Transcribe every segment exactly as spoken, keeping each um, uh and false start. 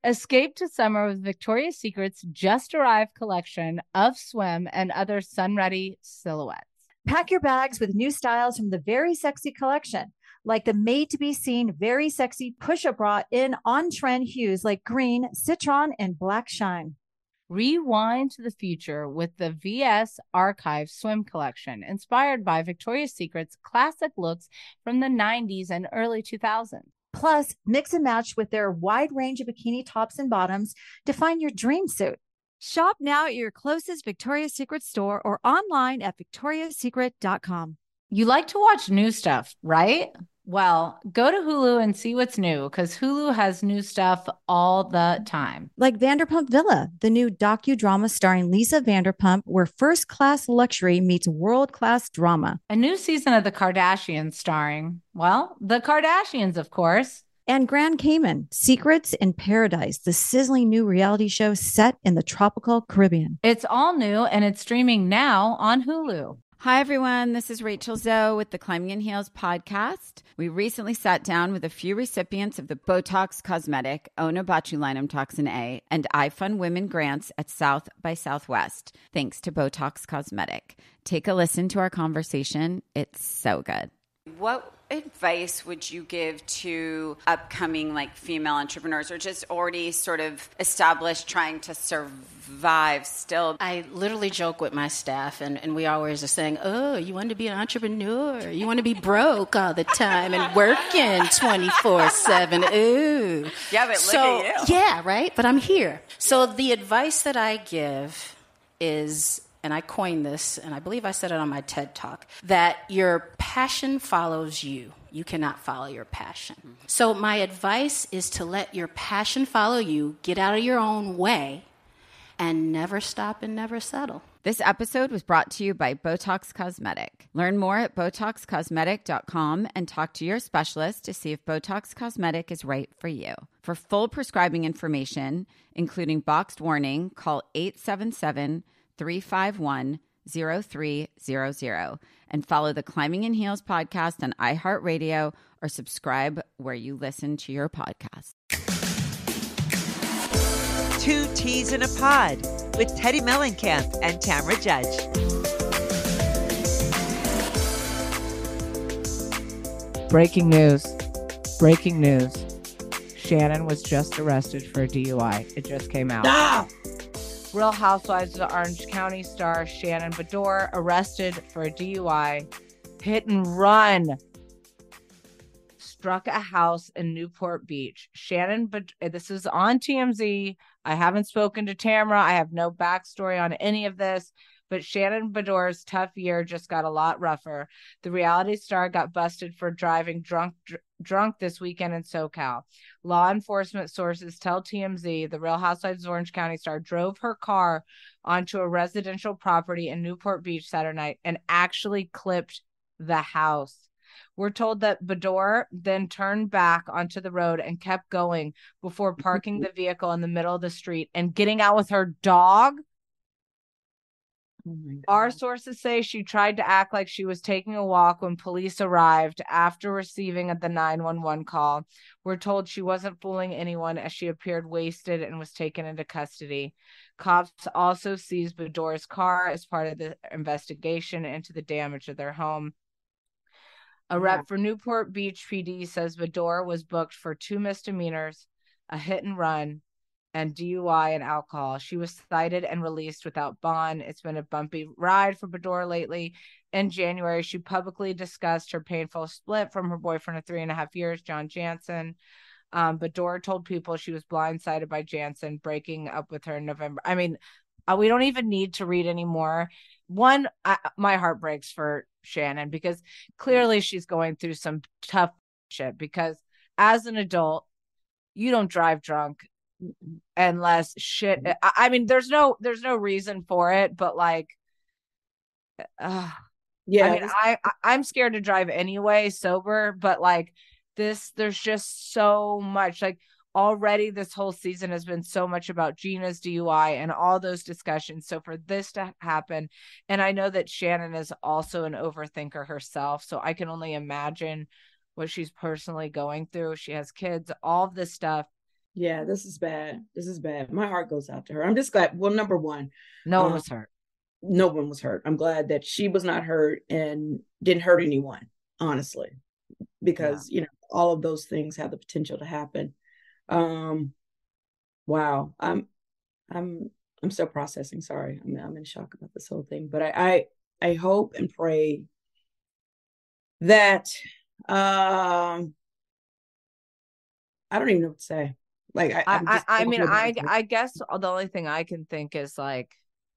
Escape to summer with Victoria's Secret's just arrived collection of swim and other sun-ready silhouettes. Pack your bags with new styles from the Very Sexy collection, like the made-to-be-seen Very Sexy push-up bra in on-trend hues like green, citron, and black shine. Rewind to the future with the V S Archive swim collection, inspired by Victoria's Secret's classic looks from the nineties and early two thousands. Plus, mix and match with their wide range of bikini tops and bottoms to find your dream suit. Shop now at your closest Victoria's Secret store or online at victorias secret dot com. You like to watch new stuff, right? Well, go to Hulu and see what's new, because Hulu has new stuff all the time. Like Vanderpump Villa, the new docudrama starring Lisa Vanderpump, where first-class luxury meets world-class drama. A new season of The Kardashians starring, well, the Kardashians, of course. And Grand Cayman, Secrets in Paradise, the sizzling new reality show set in the tropical Caribbean. It's all new, and it's streaming now on Hulu. Hi, everyone. This is Rachel Zoe with the Climbing in Heels podcast. We recently sat down with a few recipients of the Botox Cosmetic, Onabotulinum Toxin A, and iFund Women grants at South by Southwest, thanks to Botox Cosmetic. Take a listen to our conversation. It's so good. What advice would you give to upcoming like female entrepreneurs or just already sort of established trying to survive still? I literally joke with my staff and, and we always are saying, oh, you want to be an entrepreneur? You want to be broke all the time and working twenty-four seven. Ooh. Yeah, but so, look at you. Yeah, right? But I'm here. So the advice that I give is, and I coined this, and I believe I said it on my TED Talk, that your passion follows you. You cannot follow your passion. Mm-hmm. So my advice is to let your passion follow you, get out of your own way, and never stop and never settle. This episode was brought to you by Botox Cosmetic. Learn more at botox cosmetic dot com and talk to your specialist to see if Botox Cosmetic is right for you. For full prescribing information, including boxed warning, call eight seven seven, three five one, zero three zero zero and follow the Climbing in Heels podcast on iHeartRadio or subscribe where you listen to your podcast. Two Teas in a Pod with Teddy Mellencamp and Tamra Judge. Breaking news. Breaking news. Shannon was just arrested for a D U I. It just came out. Ah! Real Housewives of Orange County star Shannon Beador arrested for a D U I. Hit and run. Struck a house in Newport Beach. Shannon, but this is on T M Z. I haven't spoken to Tamra. I have no backstory on any of this. But Shannon Beador's tough year just got a lot rougher. The reality star got busted for driving drunk dr- drunk this weekend in SoCal. Law enforcement sources tell T M Z the Real Housewives of Orange County star drove her car onto a residential property in Newport Beach Saturday night and actually clipped the house. We're told that Beador then turned back onto the road and kept going before parking the vehicle in the middle of the street and getting out with her dog. Oh Our sources say she tried to act like she was taking a walk when police arrived after receiving the nine one one call. We're told she wasn't fooling anyone as she appeared wasted and was taken into custody. Cops also seized Beador's car as part of the investigation into the damage of their home. A rep yeah. for Newport Beach P D says Beador was booked for two misdemeanors, a hit and run, and D U I and alcohol. She was cited and released without bond. It's been a bumpy ride for Beador lately. In January, she publicly discussed her painful split from her boyfriend of three and a half years, John Jansen. Um, Beador told people she was blindsided by Jansen breaking up with her in November. I mean, uh, we don't even need to read anymore. One, I, my heart breaks for Shannon because clearly she's going through some tough shit because as an adult, you don't drive drunk unless shit. I, I mean, there's no, there's no reason for it, but like, uh, yeah, I mean, I, I, I'm scared to drive anyway, sober, but like this, there's just so much like, already this whole season has been so much about Gina's D U I and all those discussions. So for this to happen, and I know that Shannon is also an overthinker herself, so I can only imagine what she's personally going through. She has kids, all of this stuff. Yeah, this is bad. This is bad. My heart goes out to her. I'm just glad. Well, number one, No one um, was hurt. No one was hurt. I'm glad that she was not hurt and didn't hurt anyone, honestly, because, yeah. you know, all of those things have the potential to happen. Um, wow. I'm, I'm, I'm still processing. Sorry. I'm, I'm in shock about this whole thing, but I, I, I hope and pray that, um, I don't even know what to say. Like, I, I, just, I, I mean, I, I guess the only thing I can think is like,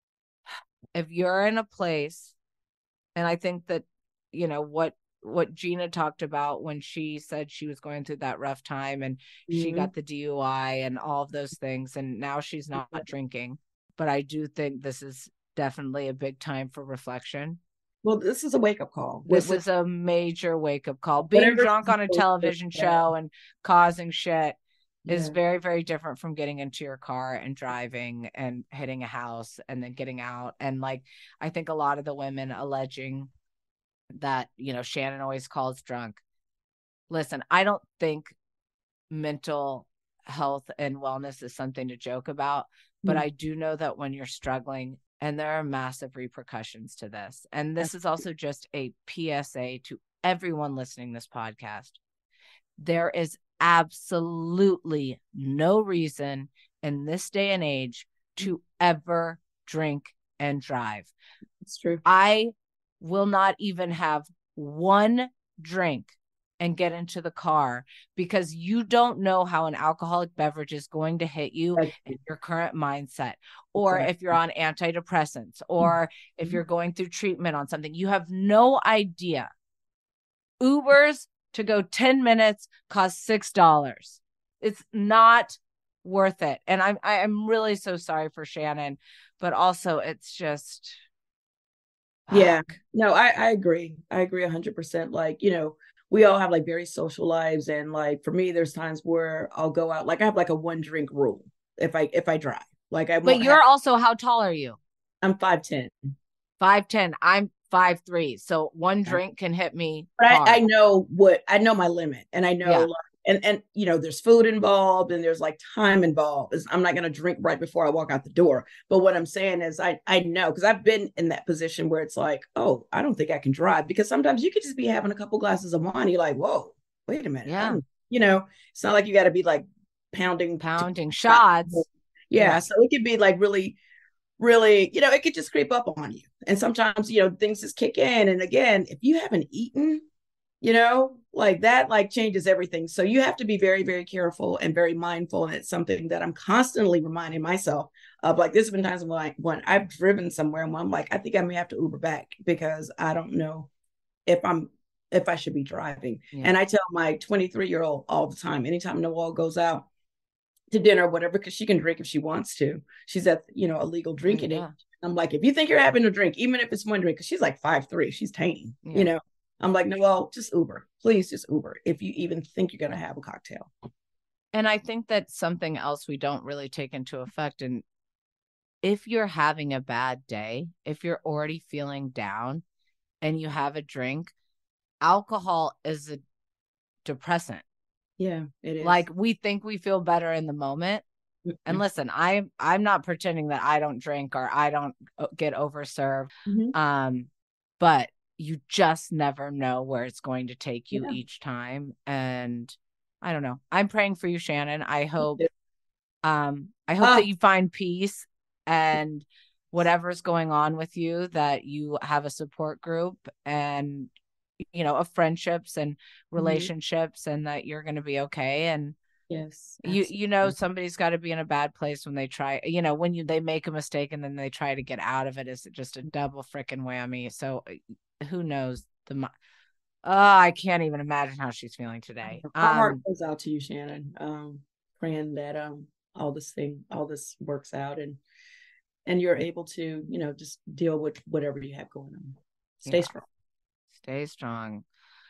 if you're in a place, and I think that, you know, what, what Gina talked about when she said she was going through that rough time and mm-hmm. she got the D U I and all of those things, and now she's not mm-hmm. drinking. But I do think this is definitely a big time for reflection. Well, this is a wake-up call. This with, is a major wake-up call. Being drunk on a television show and causing shit is yeah. very, very different from getting into your car and driving and hitting a house and then getting out. And like, I think a lot of the women alleging that, you know, Shannon always calls drunk. Listen, I don't think mental health and wellness is something to joke about, but mm. I do know that when you're struggling, and there are massive repercussions to this. And this is also just a P S A to everyone listening to this podcast. There is absolutely no reason in this day and age to ever drink and drive. It's true. I will not even have one drink and get into the car, because you don't know how an alcoholic beverage is going to hit you in your current mindset, or okay. if you're on antidepressants, or mm-hmm. if you're going through treatment on something. You have no idea. Ubers to go ten minutes cost six dollars. It's not worth it. And I'm I'm really so sorry for Shannon, but also it's just yeah. Fuck. No, I I agree. I agree one hundred percent. Like, you know, we all have like very social lives, and like for me, there's times where I'll go out, like I have like a one drink rule if I if I drive. Like I. But you're have... also, how tall are you? I'm five ten. five ten. I'm five three. So one drink can hit me. But I, I know what I know my limit, and I know yeah. like, and and you know there's food involved and there's like time involved. It's, I'm not gonna drink right before I walk out the door. But what I'm saying is I I know, because I've been in that position where it's like, oh, I don't think I can drive, because sometimes you could just be having a couple glasses of wine. You're like, whoa, wait a minute. Yeah. You know, it's not like you got to be like pounding pounding shots. Yeah, yeah. So it could be like really. Really, you know, it could just creep up on you. And sometimes, you know, things just kick in. And again, if you haven't eaten, you know, like that, like changes everything. So you have to be very, very careful and very mindful. And it's something that I'm constantly reminding myself of. Like, there's been times when, I, when I've driven somewhere and I'm like, I think I may have to Uber back, because I don't know if I'm, if I should be driving. Yeah. And I tell my twenty-three year old all the time, anytime Noelle goes out to dinner or whatever, because she can drink if she wants to. She's at, you know, a legal drinking yeah. age. I'm like, if you think you're having a drink, even if it's one drink, because she's like five three, she's tiny, yeah. you know. I'm like, no, well, just Uber. Please just Uber if you even think you're going to have a cocktail. And I think that's something else we don't really take into effect. And if you're having a bad day, if you're already feeling down and you have a drink, alcohol is a depressant. Yeah, it is. Like, we think we feel better in the moment. Mm-hmm. And listen, I, I'm not pretending that I don't drink or I don't get overserved. Mm-hmm. Um, but you just never know where it's going to take you yeah. each time. And I don't know. I'm praying for you, Shannon. I hope, um, I hope oh. that you find peace, and whatever's going on with you, that you have a support group and, you know, of friendships and relationships, mm-hmm. and that you're going to be okay. And yes, you, you know, somebody's got to be in a bad place when they try, you know, when you, they make a mistake and then they try to get out of it, is just a double freaking whammy. So who knows the, oh, I can't even imagine how she's feeling today. Our um, heart goes out to you, Shannon. Um, praying that, um, all this thing, all this works out, and, and you're able to, you know, just deal with whatever you have going on. Stay yeah. strong. Stay strong.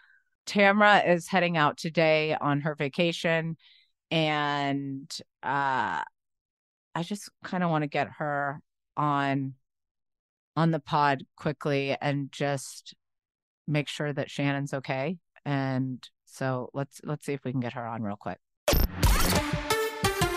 Tamra is heading out today on her vacation, and uh, I just kind of want to get her on on the pod quickly and just make sure that Shannon's okay. And so let's let's see if we can get her on real quick.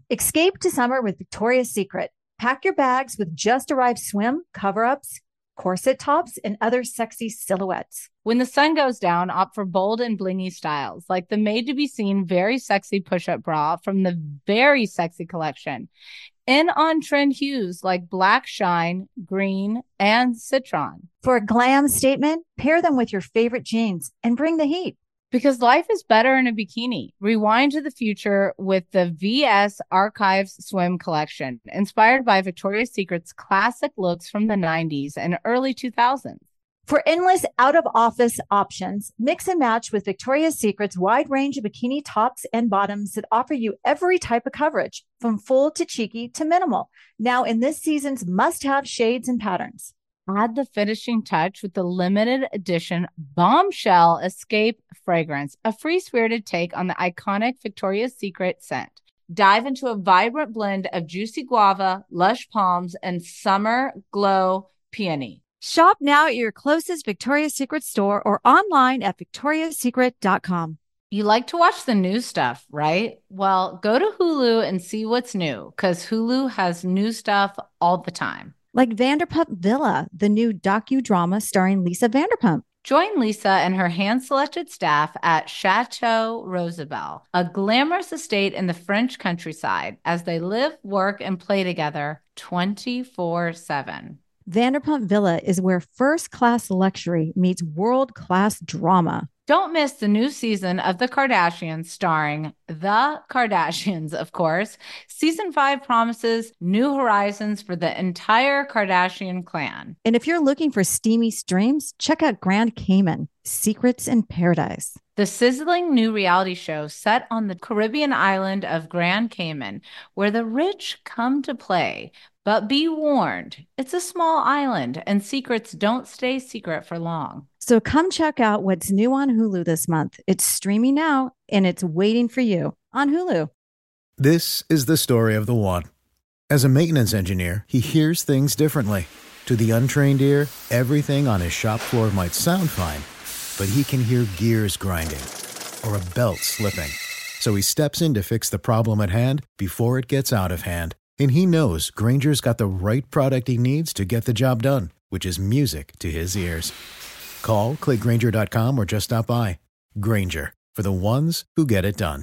Escape to summer with Victoria's Secret. Pack your bags with just arrived swim, cover-ups, corset tops, and other sexy silhouettes. When the sun goes down, opt for bold and blingy styles, like the made-to-be-seen very sexy push-up bra from the Very Sexy collection. In on-trend hues like black shine, green, and citron. For a glam statement, pair them with your favorite jeans and bring the heat. Because life is better in a bikini. Rewind to the future with the V S Archives Swim collection, inspired by Victoria's Secret's classic looks from the nineties and early two thousands. For endless out-of-office options, mix and match with Victoria's Secret's wide range of bikini tops and bottoms that offer you every type of coverage, from full to cheeky to minimal. Now in this season's must-have shades and patterns. Add the finishing touch with the limited edition Bombshell Escape fragrance, a free-spirited take on the iconic Victoria's Secret scent. Dive into a vibrant blend of juicy guava, lush palms, and summer glow peony. Shop now at your closest Victoria's Secret store or online at victorias secret dot com. You like to watch the new stuff, right? Well, go to Hulu and see what's new, because Hulu has new stuff all the time. Like Vanderpump Villa, the new docudrama starring Lisa Vanderpump. Join Lisa and her hand-selected staff at Chateau Rosabelle, a glamorous estate in the French countryside, as they live, work, and play together twenty-four seven. Vanderpump Villa is where first-class luxury meets world-class drama. Don't miss the new season of The Kardashians, starring The Kardashians, of course. Season five promises new horizons for the entire Kardashian clan. And if you're looking for steamy streams, check out Grand Cayman, Secrets in Paradise. The sizzling new reality show set on the Caribbean island of Grand Cayman, where the rich come to play. But be warned, it's a small island and secrets don't stay secret for long. So come check out what's new on Hulu this month. It's streaming now and it's waiting for you on Hulu. This is the story of the one. As a maintenance engineer, he hears things differently. To the untrained ear, everything on his shop floor might sound fine, but he can hear gears grinding or a belt slipping. So he steps in to fix the problem at hand before it gets out of hand. And he knows Grainger's got the right product he needs to get the job done, which is music to his ears. Call, click Grainger dot com, or just stop by. Grainger, for the ones who get it done.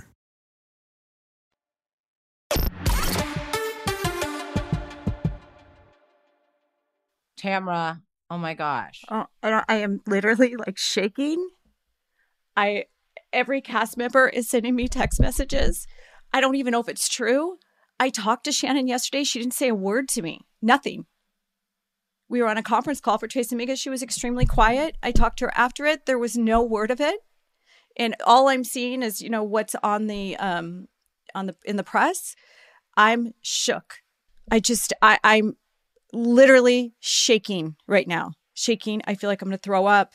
Tamra, oh my gosh. Oh, I, I am literally like shaking. I every cast member is sending me text messages. I don't even know if it's true. I talked to Shannon yesterday. She didn't say a word to me. Nothing. We were on a conference call for Tracy Migas. She was extremely quiet. I talked to her after it. There was no word of it. And all I'm seeing is, you know, what's on the um on the in the press. I'm shook. I just I, I'm literally shaking right now. Shaking. I feel like I'm gonna throw up.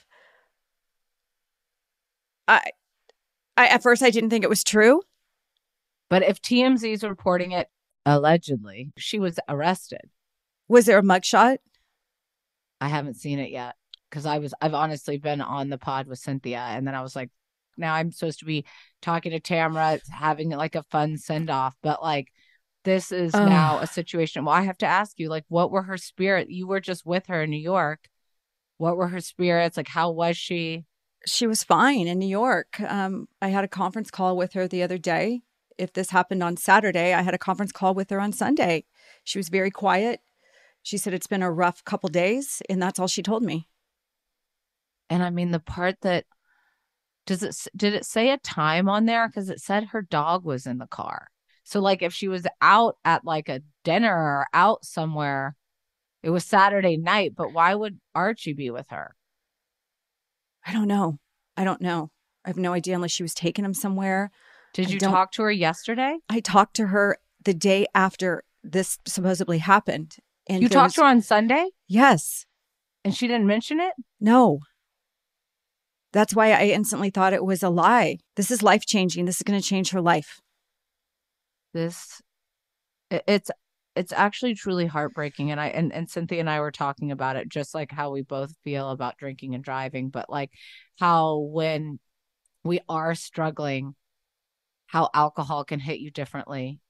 I I at first I didn't think it was true. But if T M Z is reporting it, allegedly, she was arrested. Was there a mugshot? I haven't seen it yet because I was, I've honestly been on the pod with Cynthia. And then I was like, now I'm supposed to be talking to Tamra, having like a fun send off. But like, this is uh, now a situation. Well, I have to ask you, like, what were her spirit? You were just with her in New York. What were her spirits? Like, how was she? She was fine in New York. Um, I had a conference call with her the other day. If this happened on Saturday, I had a conference call with her on Sunday. She was very quiet. She said it's been a rough couple days, and that's all she told me. And I mean, the part that, does it, did it say a time on there? Because it said her dog was in the car. So like if she was out at like a dinner or out somewhere, it was Saturday night, but why would Archie be with her? I don't know. I don't know. I have no idea unless she was taking him somewhere. Did you talk to her yesterday? I talked to her the day after this supposedly happened. And you talked was... to her on Sunday? Yes. And she didn't mention it? No. That's why I instantly thought it was a lie. This is life-changing. This is going to change her life. This, it's it's actually truly heartbreaking. And I and, and Cynthia and I were talking about it, just like how we both feel about drinking and driving, but like how when we are struggling, how alcohol can hit you differently.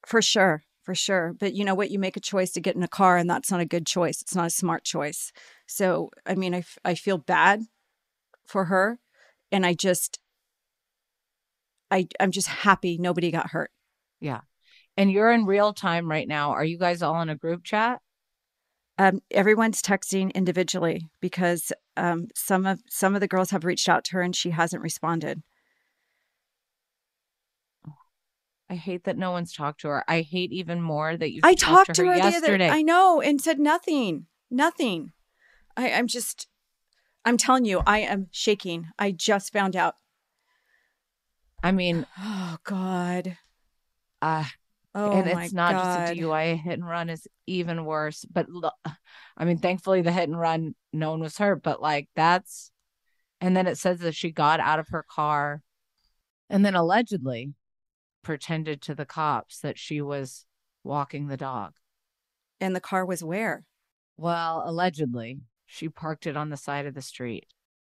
For sure. For sure. But you know what? You make a choice to get in a car, and that's not a good choice. It's not a smart choice. So, I mean, I, f- I feel bad for her. And I just, I, I'm just happy nobody got hurt. Yeah. And you're in real time right now. Are you guys all in a group chat? Um, everyone's texting individually because um, some of some of the girls have reached out to her and she hasn't responded. I hate that no one's talked to her. I hate even more that you I talked, talked to her, to her yesterday. the other, I know, and said nothing, nothing. I, I'm just, I'm telling you, I am shaking. I just found out. I mean, oh God. Uh, oh and my it's not God. just a D U I, a hit and run is even worse. But look, I mean, thankfully the hit and run, no one was hurt, but like that's, and then it says that she got out of her car and then allegedly pretended to the cops that she was walking the dog. And the car was where? Well, allegedly she parked it on the side of the street.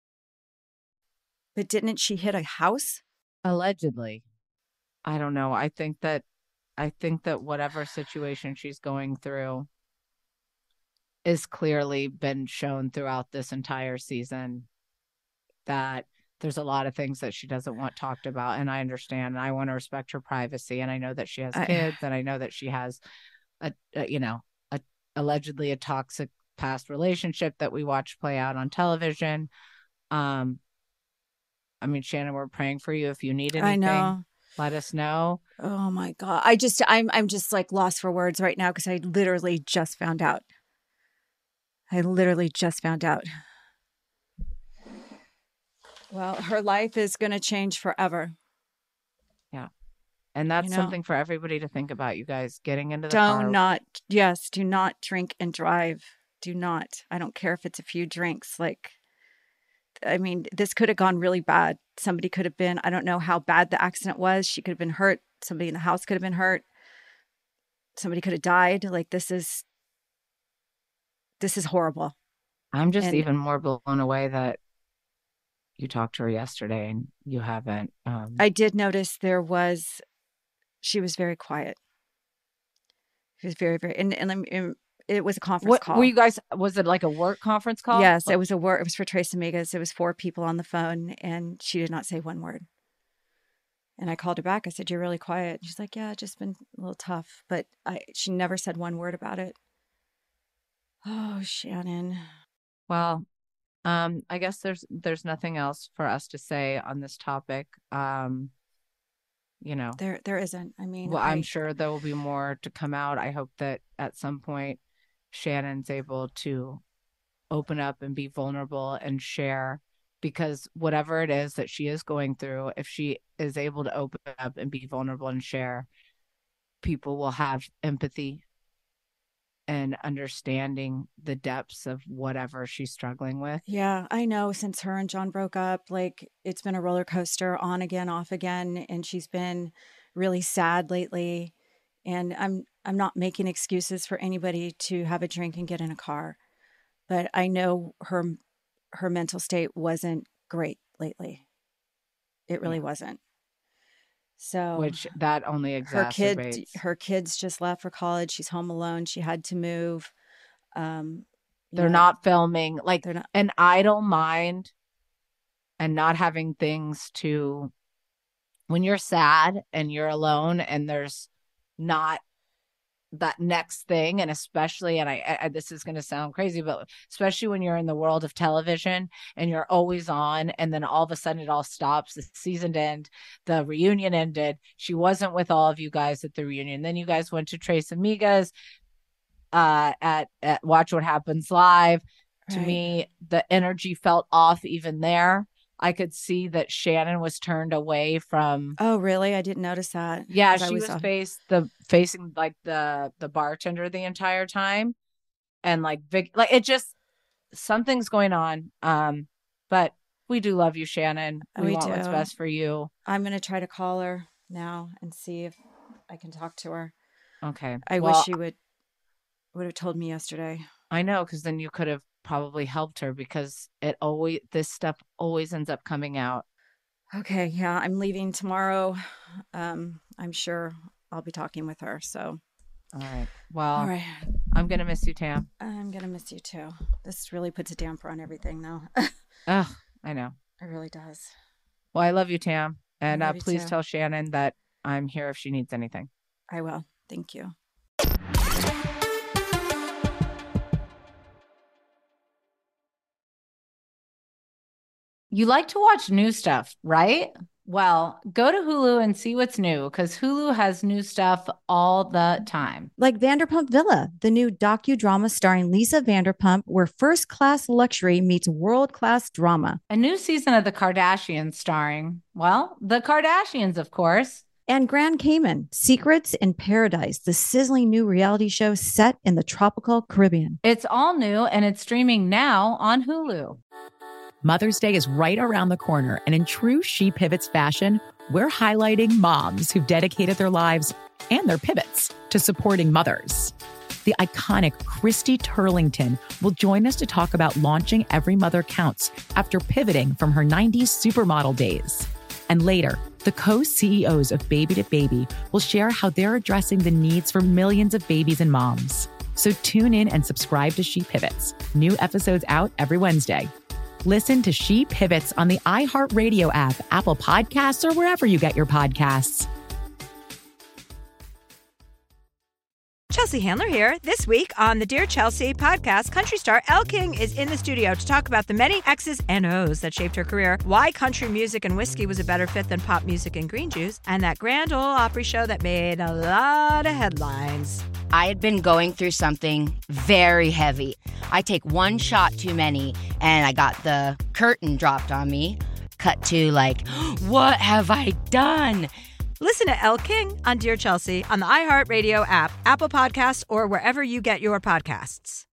But didn't she hit a house? Allegedly. I don't know. I think that, I think that whatever situation she's going through is clearly been shown throughout this entire season, that there's a lot of things that she doesn't want talked about. And I understand, and I want to respect her privacy. And I know that she has I, kids, and I know that she has a, a you know, a allegedly a toxic past relationship that we watch play out on television. Um, I mean, Shannon, we're praying for you. If you need anything, I know. Let us know. Oh my God. I just, I'm, I'm just like lost for words right now because I literally just found out. I literally just found out. Well, her life is going to change forever. Yeah. And that's You know? something for everybody to think about, you guys, getting into the Do car. not, yes, do not drink and drive. Do not. I don't care if it's a few drinks. Like, I mean, this could have gone really bad. Somebody could have been, I don't know how bad the accident was. She could have been hurt. Somebody in the house could have been hurt. Somebody could have died. Like, this is, this is horrible. I'm just And- even more blown away that you talked to her yesterday and you haven't. Um, I did notice there was, she was very quiet. She was very, very, and, and, let me- and it was a conference what call. were you guys? Was it like a work conference call? Yes, it was a word. It was for Trace Amigas. It was four people on the phone, and she did not say one word. And I called her back. I said, "You're really quiet." She's like, "Yeah, it's just been a little tough," but I. She never said one word about it. Oh, Shannon. Well, um, I guess there's there's nothing else for us to say on this topic. Um, you know, There, there isn't. I mean, well, I, I'm sure there will be more to come out. I hope that at some point Shannon's able to open up and be vulnerable and share, because whatever it is that she is going through, if she is able to open up and be vulnerable and share, people will have empathy and understanding the depths of whatever she's struggling with. Yeah, I know. Since her and John broke up, like it's been a roller coaster, on again, off again, and she's been really sad lately. And I'm I'm not making excuses for anybody to have a drink and get in a car, but I know her her mental state wasn't great lately. It really Yeah. wasn't. So Which that only her kid exacerbates. her kids just left for college. She's home alone. She had to move. Um, you They're know, not filming, like they're not. an idle mind and not having things to, when you're sad and you're alone and there's not that next thing, and especially, and I, I this is going to sound crazy, but especially when you're in the world of television and you're always on, and then all of a sudden it all stops. The season end, the reunion ended. She wasn't with all of you guys at the reunion. Then you guys went to Trace Amigas uh, at at Watch What Happens Live. To Right. me, the energy felt off even there. I could see that Shannon was turned away from. Oh, really? I didn't notice that. Yeah, 'Cause I she was uh, face the facing like the the bartender the entire time, and like Vic, like it just, something's going on. Um, but we do love you, Shannon. We, We want what's do. best for you. I'm gonna try to call her now and see if I can talk to her. Okay. I Well, wish she would would have told me yesterday. I know, because then you could have probably helped her, because it always, this stuff always ends up coming out. Okay, yeah, I'm leaving tomorrow. Um, I'm sure I'll be talking with her. So, all right. Well, all right. I'm gonna miss you, Tam. I'm gonna miss you too. This really puts a damper on everything, though. Ugh, I know. It really does. Well, I love you, Tam, and uh, you please too. tell Shannon that I'm here if she needs anything. I will. Thank you. You like to watch new stuff, right? Well, go to Hulu and see what's new, because Hulu has new stuff all the time. Like Vanderpump Villa, the new docudrama starring Lisa Vanderpump, where first-class luxury meets world-class drama. A new season of The Kardashians starring, well, the Kardashians, of course. And Grand Cayman, Secrets in Paradise, the sizzling new reality show set in the tropical Caribbean. It's all new, and it's streaming now on Hulu. Mother's Day is right around the corner, and in true She Pivots fashion, we're highlighting moms who've dedicated their lives and their pivots to supporting mothers. The iconic Christy Turlington will join us to talk about launching Every Mother Counts after pivoting from her nineties supermodel days. And later, the co-C E Os of Baby to Baby will share how they're addressing the needs for millions of babies and moms. So tune in and subscribe to She Pivots. New episodes out every Wednesday. Listen to She Pivots on the iHeartRadio app, Apple Podcasts, or wherever you get your podcasts. Chelsea Handler here. This week on the Dear Chelsea podcast, country star Elle King is in the studio to talk about the many X's and O's that shaped her career, why country music and whiskey was a better fit than pop music and green juice, and that Grand Ole Opry show that made a lot of headlines. I had been going through something very heavy. I take one shot too many, and I got the curtain dropped on me. Cut to like, what have I done? Listen to Elle King on Dear Chelsea on the iHeartRadio app, Apple Podcasts, or wherever you get your podcasts.